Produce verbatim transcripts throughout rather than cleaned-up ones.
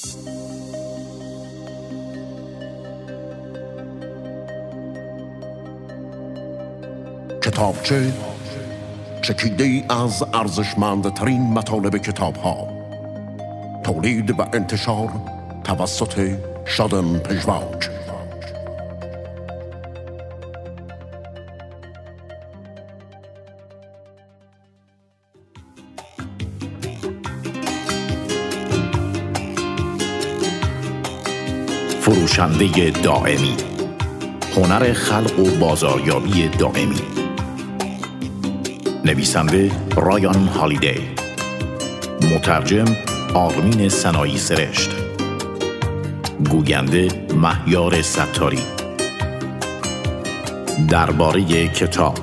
کتابچه چکیده‌ای از ارزشمندترین مطالب کتاب‌ها، تولید و انتشار توسط شادن پژواک. فروشنده دائمی، هنر خلق و بازاریابی دائمی. نویسنده رایان هالیدی، مترجم آرمین سنایی سرشت، گوینده مهیار ستاری. درباره کتاب.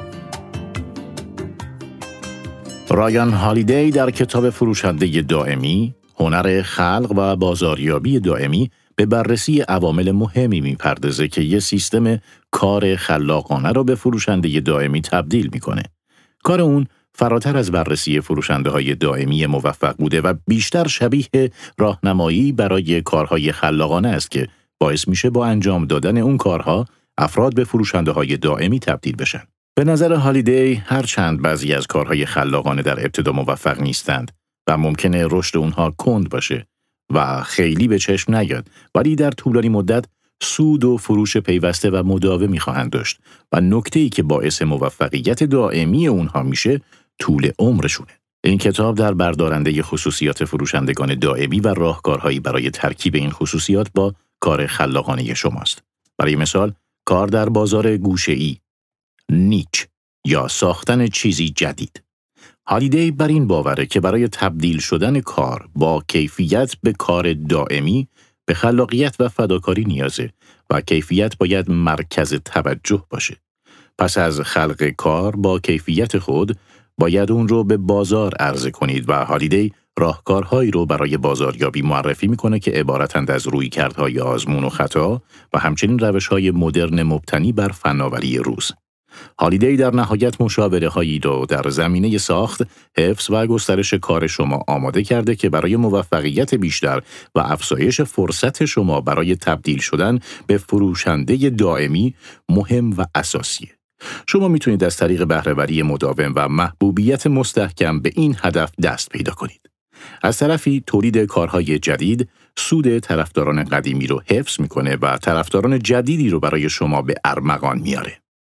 رایان هالیدی در کتاب فروشنده دائمی، هنر خلق و بازاریابی دائمی به بررسی عوامل مهمی می‌پردازه که یه سیستم کار خلاقانه رو به فروشنده دائمی تبدیل می‌کنه. کار اون فراتر از بررسی فروشنده‌های دائمی موفق بوده و بیشتر شبیه راهنمایی برای کارهای خلاقانه است که باعث میشه با انجام دادن اون کارها افراد به فروشنده‌های دائمی تبدیل بشن. به نظر هالیدی هرچند بعضی از کارهای خلاقانه در ابتدا موفق نیستند و ممکنه رشد اونها کند باشه و خیلی به چشم نیاد، ولی در طولانی مدت سود و فروش پیوسته و مداومی خواهند داشت و نکته‌ای که باعث موفقیت دائمی اونها میشه طول عمرشونه. این کتاب در بردارنده خصوصیات فروشندگان دائمی و راهکارهایی برای ترکیب این خصوصیات با کار خلاقانه شماست. برای مثال، کار در بازار گوشه‌ای، نیچ یا ساختن چیزی جدید. هالیدی بر این باوره که برای تبدیل شدن کار با کیفیت به کار دائمی به خلاقیت و فداکاری نیازه و کیفیت باید مرکز توجه باشه. پس از خلق کار با کیفیت خود باید اون رو به بازار عرضه کنید و هالیدی راهکارهایی رو برای بازاریابی معرفی میکنه که عبارتند از رویکردهای آزمون و خطا و همچنین روش‌های مدرن مبتنی بر فناوری روز. هالیدی در نهایت مشاوره‌هایی رو در زمینه ساخت، حفظ و گسترش کار شما آماده کرده که برای موفقیت بیشتر و افزایش فرصت شما برای تبدیل شدن به فروشنده دائمی مهم و اساسیه. شما میتونید از طریق بهره‌وری مداوم و محبوبیت مستحکم به این هدف دست پیدا کنید. از طرفی تولید کارهای جدید سود طرفداران قدیمی رو حفظ میکنه و طرفداران جدیدی رو برای شما به ارمغان میاره.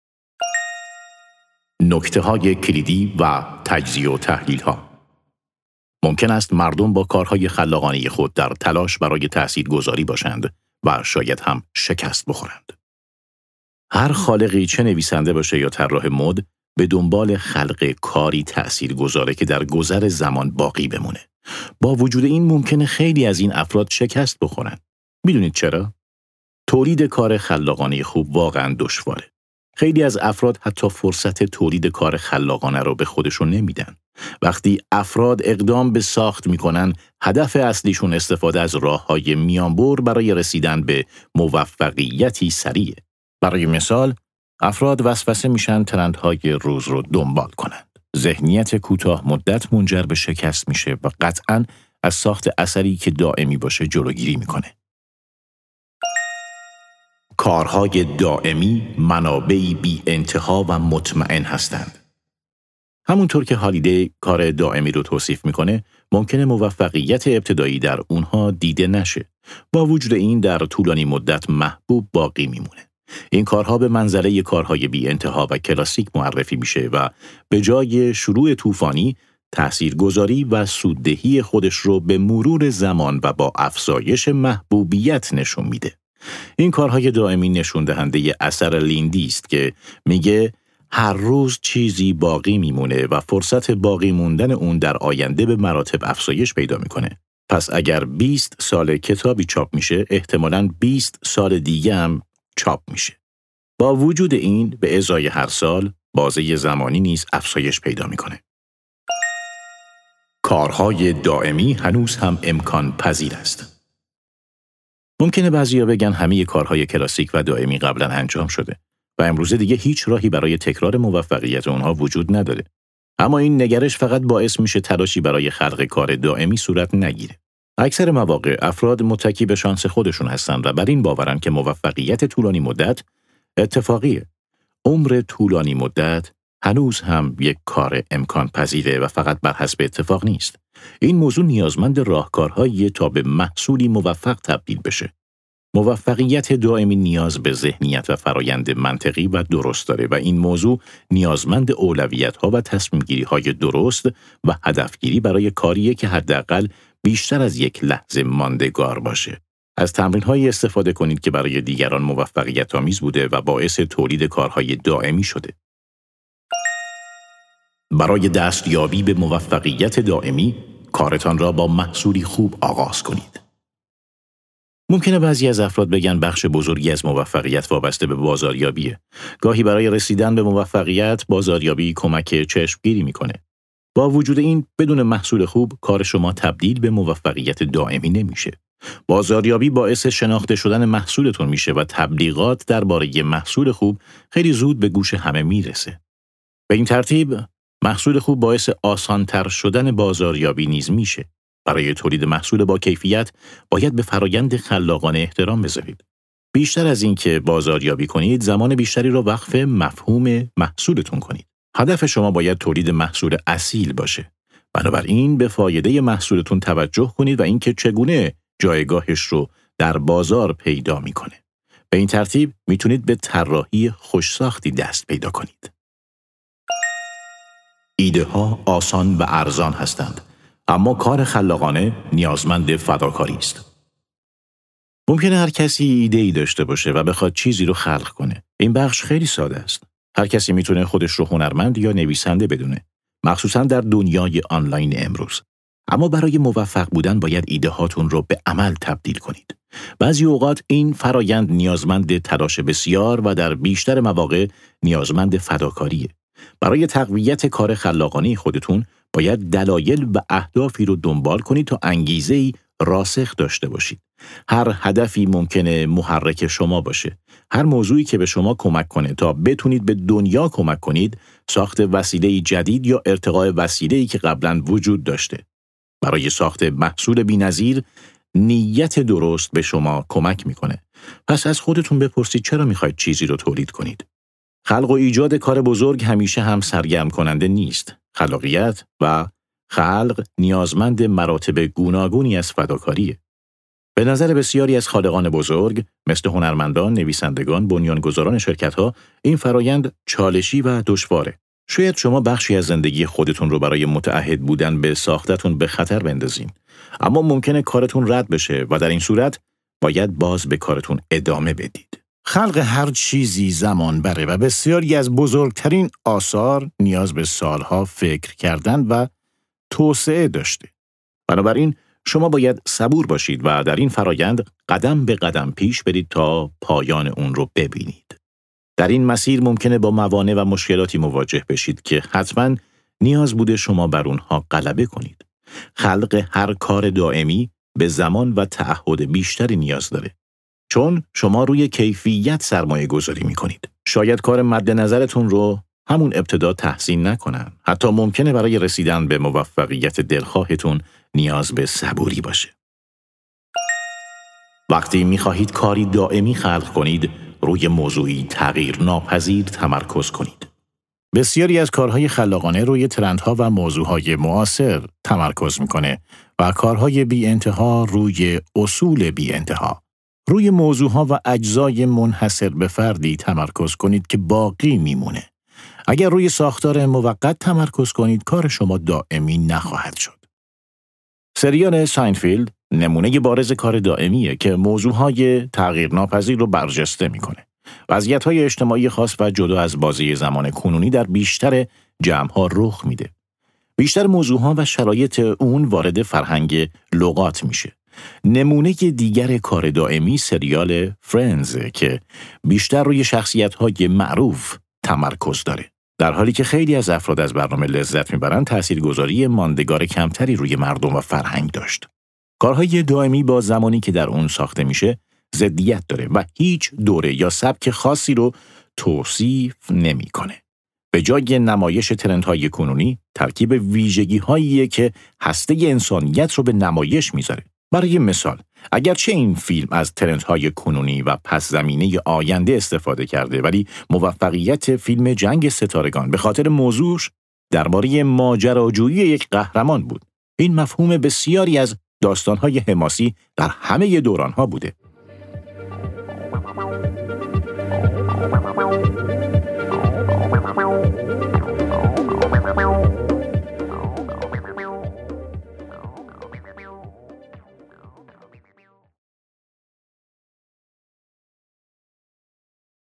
نکته‌های کلیدی و تجزیه و تحلیل‌ها. ممکن است مردم با کارهای خلاقانه خود در تلاش برای تاثیرگذاری باشند و شاید هم شکست بخورند. هر خالقی، چه نویسنده باشه یا طراح مد، به دنبال خلق کاری تاثیرگذاره که در گذر زمان باقی بمونه. با وجود این ممکنه خیلی از این افراد شکست بخورن. میدونید چرا؟ تولید کار خلاقانه خوب واقعاً دشواره. خیلی از افراد حتی فرصت تولید کار خلاقانه رو به خودشون نمیدن. وقتی افراد اقدام به ساخت میکنن، هدف اصلیشون استفاده از راههای میانبر برای رسیدن به موفقیتی سریع. برای مثال، افراد وسوسه میشن ترندهای روز رو دنبال کنند. ذهنیت کوتاه مدت منجر به شکست میشه و قطعاً از ساخت اثری که دائمی باشه جلوگیری میکنه. کارهای دائمی منابعی بی انتها و مطمئن هستند. همونطور که هالیدی کار دائمی رو توصیف میکنه، ممکنه موفقیت ابتدایی در اونها دیده نشه. با وجود این در طولانی مدت محبوب باقی میمونه. این کارها به منزله کارهای بی انتها و کلاسیک معرفی میشه و به جای شروع طوفانی، تاثیرگذاری و سوددهی خودش رو به مرور زمان و با افزایش محبوبیت نشون میده. این کارهای دائمی نشون دهنده اثر لیندی است که میگه هر روز چیزی باقی میمونه و فرصت باقی موندن اون در آینده به مراتب افزایش پیدا میکنه. پس اگر بیست سال کتابی چاپ میشه، احتمالاً بیست سال دیگه هم چاپ میشه. با وجود این، به ازای هر سال، بازه زمانی نیز افزایش پیدا میکنه. کارهای دائمی هنوز هم امکان پذیر است. ممکنه بعضیا بگن همه کارهای کلاسیک و دائمی قبلا انجام شده و امروزه دیگه هیچ راهی برای تکرار موفقیت اونها وجود نداره. اما این نگرش فقط باعث میشه تلاشی برای خلق کار دائمی صورت نگیره. اکثر مواقع افراد متکی به شانس خودشون هستند و بر این باورن که موفقیت طولانی مدت اتفاقیه. عمر طولانی مدت هنوز هم یک کار امکان پذیره و فقط بر حسب اتفاق نیست. این موضوع نیازمند راهکارهایی تا به محصولی موفق تبدیل بشه. موفقیت دائمی نیاز به ذهنیت و فرایند منطقی و درست داره و این موضوع نیازمند اولویت‌ها و تصمیم‌گیری‌های درست و هدفگیری برای کاریه که حداقل بیشتر از یک لحظه ماندگار باشه. از تمرین‌هایی استفاده کنید که برای دیگران موفقیت‌آمیز بوده و باعث تولید کارهای دائمی شده. برای دستیابی به موفقیت دائمی، کارتان را با محصولی خوب آغاز کنید. ممکنه بعضی از افراد بگن بخش بزرگی از موفقیت وابسته به بازاریابیه. گاهی برای رسیدن به موفقیت، بازاریابی کمک چشمگیری میکنه. با وجود این، بدون محصول خوب، کار شما تبدیل به موفقیت دائمی نمیشه. بازاریابی باعث شناخته شدن محصولتون میشه و تبلیغات درباره محصول خوب خیلی زود به گوش همه میرسه. به این ترتیب، محصول خوب باعث آسانتر شدن بازاریابی نیز میشه. برای تولید محصول با کیفیت باید به فرایند خلاقانه احترام بذارید. بیشتر از این که بازاریابی کنید، زمان بیشتری را وقف مفهوم محصولتون کنید. هدف شما باید تولید محصول اصیل باشه. بنابراین به فایده محصولتون توجه کنید و اینکه چگونه جایگاهش رو در بازار پیدا میکنه. به این ترتیب میتونید به طراحی خوشساختی دست پیدا کنید. ایده ها آسان و ارزان هستند، اما کار خلاقانه نیازمند فداکاری است. ممکنه هر کسی ایده‌ای داشته باشه و بخواد چیزی رو خلق کنه. این بخش خیلی ساده است. هر کسی میتونه خودش رو هنرمند یا نویسنده بدونه، مخصوصا در دنیای آنلاین امروز. اما برای موفق بودن باید ایده هاتون رو به عمل تبدیل کنید. بعضی اوقات این فرایند نیازمند تلاش بسیار و در بیشتر مواقع نیازمند فداکاریه. برای تقویت کار خلاقانه خودتون باید دلایل و اهدافی رو دنبال کنید تا انگیزه‌ای راسخ داشته باشید. هر هدفی ممکنه محرک شما باشه. هر موضوعی که به شما کمک کنه تا بتونید به دنیا کمک کنید، ساخت وسیله‌ای جدید یا ارتقاء وسیله‌ای که قبلاً وجود داشته. برای ساخت محصول بی‌نظیر، نیت درست به شما کمک میکنه. پس از خودتون بپرسید چرا میخواید چیزی رو تولید کنید. خلق و ایجاد کار بزرگ همیشه هم سرگرم کننده نیست. خلاقیت و خلق نیازمند مراتب گوناگونی از فداکاریه. به نظر بسیاری از خالقان بزرگ، مثل هنرمندان، نویسندگان، بنیانگذاران شرکت‌ها، این فرایند چالشی و دشواره. شاید شما بخشی از زندگی خودتون رو برای متعهد بودن به ساختتون به خطر بندازین. اما ممکنه کارتون رد بشه و در این صورت باید باز به کارتون ادامه بدید. خلق هر چیزی زمان بره و بسیاری از بزرگترین آثار نیاز به سالها فکر کردن و توسعه داشته. بنابراین شما باید صبور باشید و در این فرایند قدم به قدم پیش برید تا پایان اون رو ببینید. در این مسیر ممکنه با موانع و مشکلاتی مواجه بشید که حتما نیاز بوده شما بر اونها غلبه کنید. خلق هر کار دائمی به زمان و تعهد بیشتری نیاز داره. چون شما روی کیفیت سرمایه گذاری می کنید. شاید کار مد نظرتون رو همون ابتدا تحسین نکنن. حتی ممکنه برای رسیدن به موفقیت دلخواهتون نیاز به صبوری باشه. وقتی می خواهید کاری دائمی خلق کنید، روی موضوعی تغییر ناپذیر تمرکز کنید. بسیاری از کارهای خلاقانه روی ترندها و موضوعهای معاصر تمرکز میکنه و کارهای بی انتها روی اصول بی انتها. روی موضوعها و اجزای منحصر به فردی تمرکز کنید که باقی میمونه. اگر روی ساختار موقت تمرکز کنید، کار شما دائمی نخواهد شد. سریال ساینفیلد نمونه بارز کار دائمیه که موضوعهای تغییر ناپذیر رو برجسته میکنه. وضعیت‌های اجتماعی خاص و جدا از بازی زمان کنونی در بیشتر جمع‌ها رخ میده. بیشتر موضوعها و شرایط اون وارد فرهنگ لغات میشه. نمونه دیگر کار دائمی سریال فرندز که بیشتر روی شخصیت‌های معروف تمرکز داره. در حالی که خیلی از افراد از برنامه لذت میبرند، تاثیرگذاری ماندگار کمتری روی مردم و فرهنگ داشت. کارهای دائمی با زمانی که در اون ساخته میشه ضدیت داره و هیچ دوره یا سبک خاصی رو توصیف نمیکنه. به جای نمایش ترندهای کنونی، ترکیب ویژگی‌هاییه که هسته انسانیت رو به نمایش میذاره. برای مثال، اگرچه این فیلم از ترندهای کنونی و پس زمینه آینده استفاده کرده، ولی موفقیت فیلم جنگ ستارگان به خاطر موضوعش درباره ماجراجویی یک قهرمان بود. این مفهوم بسیاری از داستانهای حماسی در همه دورانها بوده.